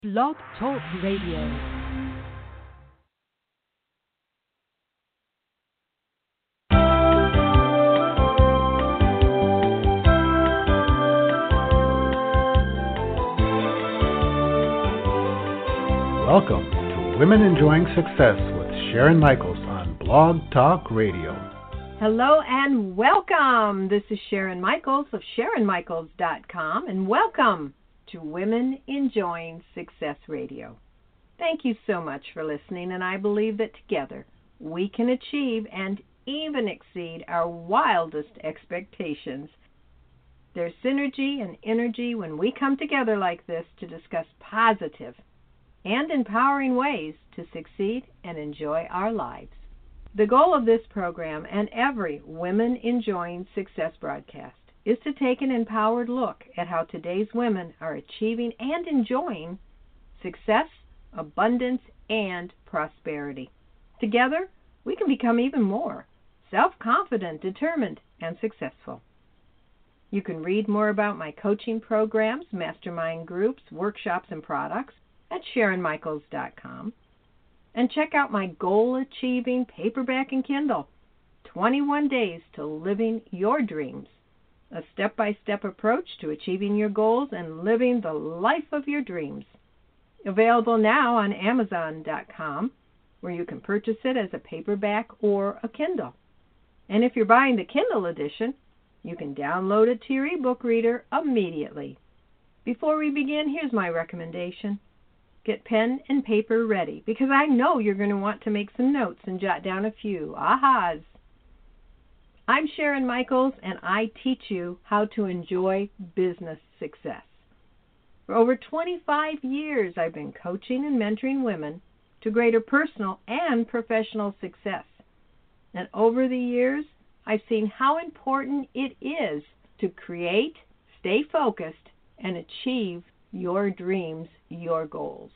Blog Talk Radio. Welcome to Women Enjoying Success with Sharon Michaels on Blog Talk Radio. Hello and welcome. This is Sharon Michaels of SharonMichaels.com, and welcome to Women Enjoying Success Radio. Thank you so much for listening, and I believe that together we can achieve and even exceed our wildest expectations. There's synergy and energy when we come together like this to discuss positive and empowering ways to succeed and enjoy our lives. The goal of this program and every Women Enjoying Success broadcast is to take an empowered look at how today's women are achieving and enjoying success, abundance, and prosperity. Together, we can become even more self-confident, determined, and successful. You can read more about my coaching programs, mastermind groups, workshops, and products at SharonMichaels.com. And check out my goal-achieving paperback and Kindle, 21 Days to Living Your Dreams, a step-by-step approach to achieving your goals and living the life of your dreams. Available now on Amazon.com, where you can purchase it as a paperback or a Kindle. And if you're buying the Kindle edition, you can download it to your ebook reader immediately. Before we begin, here's my recommendation. Get pen and paper ready, because I know you're going to want to make some notes and jot down a few ahas. I'm Sharon Michaels, and I teach you how to enjoy business success. For over 25 years, I've been coaching and mentoring women to greater personal and professional success. And over the years, I've seen how important it is to create, stay focused, and achieve your dreams, your goals.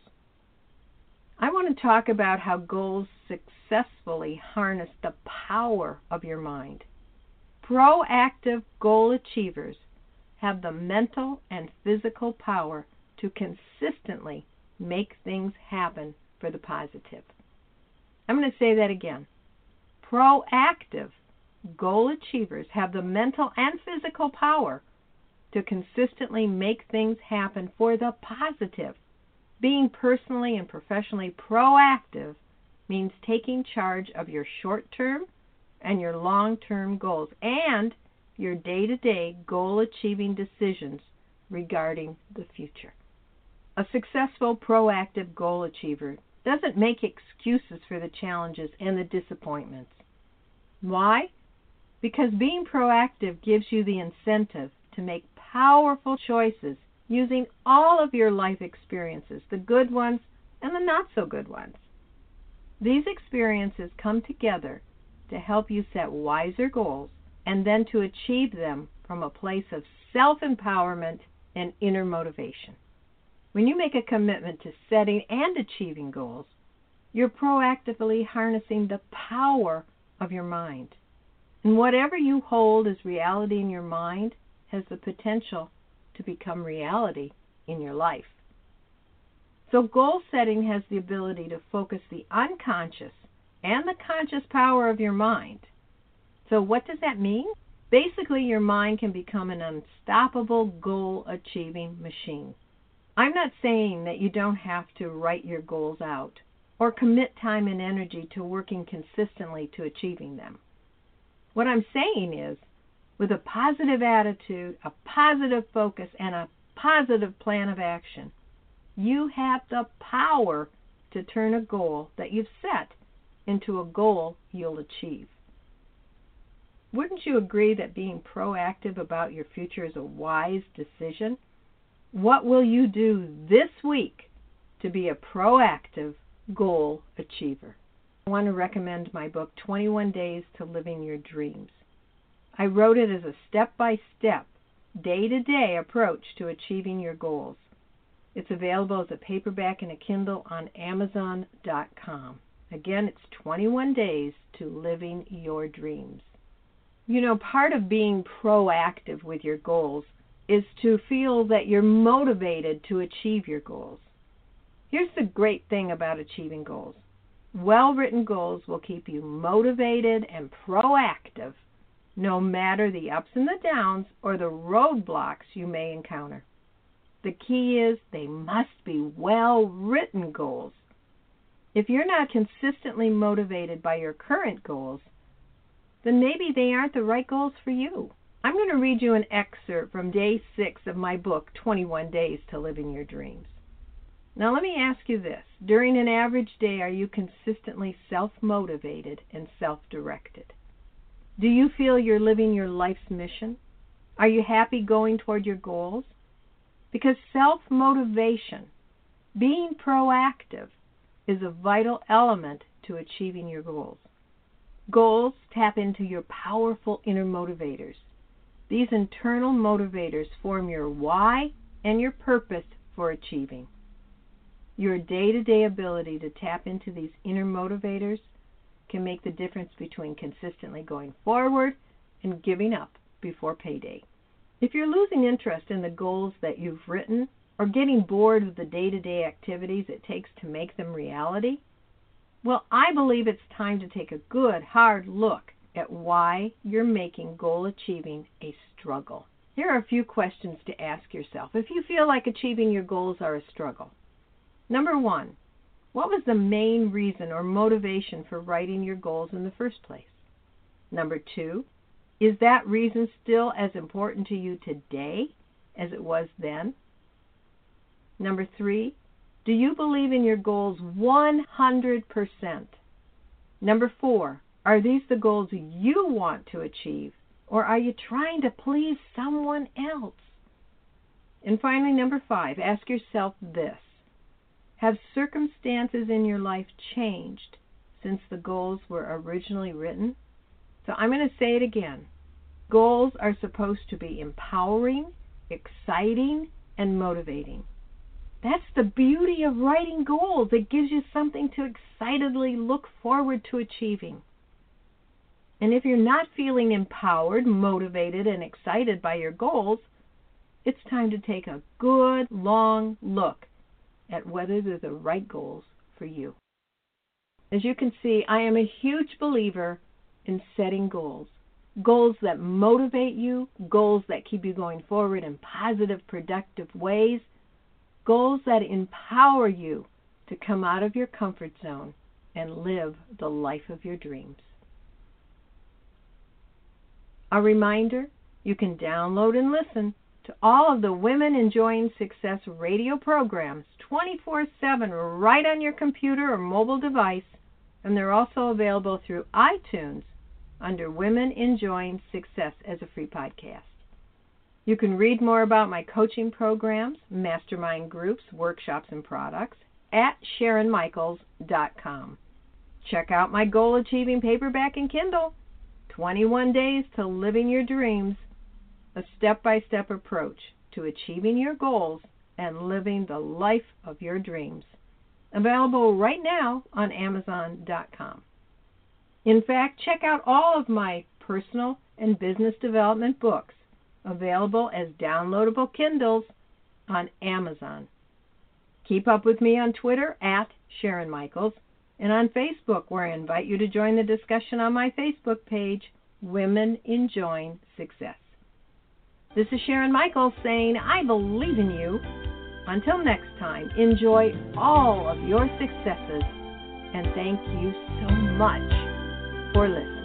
I want to talk about how goals successfully harness the power of your mind. Proactive goal achievers have the mental and physical power to consistently make things happen for the positive. I'm going to say that again. Proactive goal achievers have the mental and physical power to consistently make things happen for the positive. Being personally and professionally proactive means taking charge of your short-term and your long-term goals and your day-to-day goal-achieving decisions regarding the future. A successful proactive goal achiever doesn't make excuses for the challenges and the disappointments. Why? Because being proactive gives you the incentive to make powerful choices using all of your life experiences, the good ones and the not-so-good ones. These experiences come together to help you set wiser goals and then to achieve them from a place of self-empowerment and inner motivation. When you make a commitment to setting and achieving goals, you're proactively harnessing the power of your mind. And whatever you hold as reality in your mind has the potential to become reality in your life. So goal setting has the ability to focus the unconscious and the conscious power of your mind. So what does that mean? Basically, your mind can become an unstoppable goal-achieving machine. I'm not saying that you don't have to write your goals out or commit time and energy to working consistently to achieving them. What I'm saying is, with a positive attitude, a positive focus, and a positive plan of action, you have the power to turn a goal that you've set into a goal you'll achieve. Wouldn't you agree that being proactive about your future is a wise decision? What will you do this week to be a proactive goal achiever? I want to recommend my book, 21 Days to Living Your Dreams. I wrote it as a step-by-step, day-to-day approach to achieving your goals. It's available as a paperback and a Kindle on Amazon.com. Again, it's 21 Days to Living Your Dreams. You know, part of being proactive with your goals is to feel that you're motivated to achieve your goals. Here's the great thing about achieving goals. Well-written goals will keep you motivated and proactive no matter the ups and the downs or the roadblocks you may encounter. The key is they must be well-written goals. If you're not consistently motivated by your current goals, then maybe they aren't the right goals for you. I'm going to read you an excerpt from day 6 of my book, 21 Days to Living Your Dreams. Now let me ask you this. During an average day, are you consistently self-motivated and self-directed? Do you feel you're living your life's mission? Are you happy going toward your goals? Because self-motivation, being proactive, is a vital element to achieving your goals. Goals tap into your powerful inner motivators. These internal motivators form your why and your purpose for achieving. Your day-to-day ability to tap into these inner motivators can make the difference between consistently going forward and giving up before payday. If you're losing interest in the goals that you've written or getting bored with the day-to-day activities it takes to make them reality, well, I believe it's time to take a good, hard look at why you're making goal achieving a struggle. Here are a few questions to ask yourself if you feel like achieving your goals are a struggle. Number 1, what was the main reason or motivation for writing your goals in the first place? Number 2, is that reason still as important to you today as it was then? Number 3, do you believe in your goals 100%? Number 4, are these the goals you want to achieve, or are you trying to please someone else? And finally, number 5, ask yourself this. Have circumstances in your life changed since the goals were originally written? So I'm going to say it again. Goals are supposed to be empowering, exciting, and motivating. That's the beauty of writing goals. It gives you something to excitedly look forward to achieving. And if you're not feeling empowered, motivated, and excited by your goals, it's time to take a good, long look at whether they're the right goals for you. As you can see, I am a huge believer in setting goals. Goals that motivate you, goals that keep you going forward in positive, productive ways, goals that empower you to come out of your comfort zone and live the life of your dreams. A reminder, you can download and listen to all of the Women Enjoying Success radio programs 24/7 right on your computer or mobile device, and they're also available through iTunes under Women Enjoying Success as a free podcast. You can read more about my coaching programs, mastermind groups, workshops, and products at SharonMichaels.com. Check out my goal-achieving paperback and Kindle, 21 Days to Living Your Dreams, a step-by-step approach to achieving your goals and living the life of your dreams. Available right now on Amazon.com. In fact, check out all of my personal and business development books available as downloadable Kindles on Amazon. Keep up with me on Twitter at Sharon Michaels and on Facebook, where I invite you to join the discussion on my Facebook page, Women Enjoying Success. This is Sharon Michaels saying, I believe in you. Until next time, enjoy all of your successes, and thank you so much for listening.